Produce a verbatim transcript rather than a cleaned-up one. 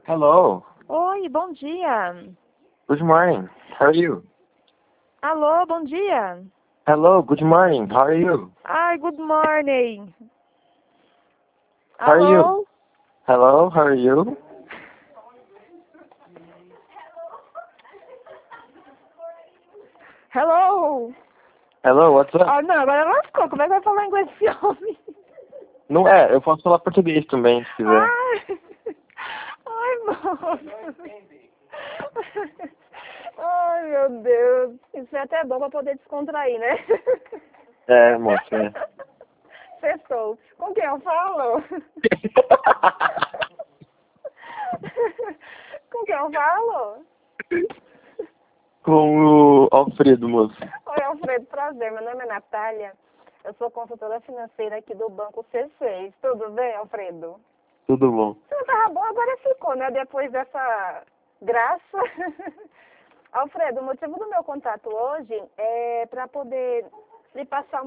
Hello. Oi, bom dia. Good morning. How are you? Alô, bom dia. Hello. Good morning. How are you? Ai, good morning. How are you? Alô? Hello. How are you? Hello. Hello. What's up? Ah, não, agora lascou. Como é que vai falar inglês esse homem? Não é. Eu posso falar português também, se quiser. Ai, ai, moço. Ai, meu Deus. Isso é até bom pra poder descontrair, né? É, moça. É. Sextou. Com quem eu falo? Com quem eu falo? Com o Alfredo, moço. Oi, Alfredo, prazer. Meu nome é Natália. Eu sou consultora financeira aqui do Banco C seis. Tudo bem, Alfredo? Tudo bom. Você não tava bom, agora ficou, né? Depois dessa graça. Alfredo, o motivo do meu contato hoje é para poder lhe passar uma